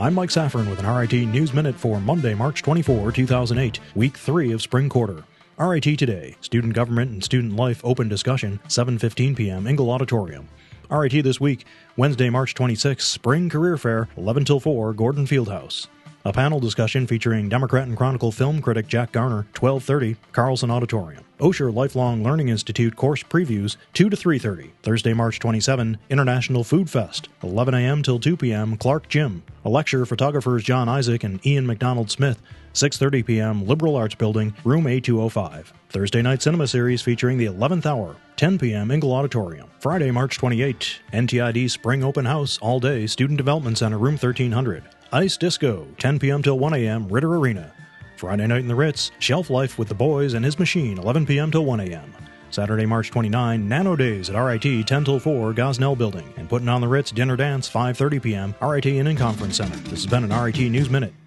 I'm Mike Saffron with an RIT News Minute for Monday, March 24, 2008, Week 3 of Spring Quarter. RIT Today, Student Government and Student Life Open Discussion, 7:15 p.m., Ingle Auditorium. RIT this week, Wednesday, March 26, Spring Career Fair, 11 till 4, Gordon Fieldhouse. A panel discussion featuring Democrat and Chronicle film critic Jack Garner, 12:30, Carlson Auditorium. Osher Lifelong Learning Institute course previews, 2 to 3:30. Thursday, March 27, International Food Fest, 11 a.m. till 2 p.m., Clark Gym. A lecture, photographers John Isaac and Ian McDonald Smith, 6:30 p.m., Liberal Arts Building, room A205. Thursday night cinema series featuring The 11th Hour, 10 p.m., Ingle Auditorium. Friday, March 28, NTID Spring Open House, all day, Student Development Center, room 1300. Ice Disco, 10 p.m. till 1 a.m., Ritter Arena. Friday night in the Ritz, Shelf Life with the Boys and His Machine, 11 p.m. till 1 a.m. Saturday, March 29, Nano Days at RIT, 10 till 4, Gosnell Building. And putting on the Ritz Dinner Dance, 5:30 p.m., RIT Inn and Conference Center. This has been an RIT News Minute.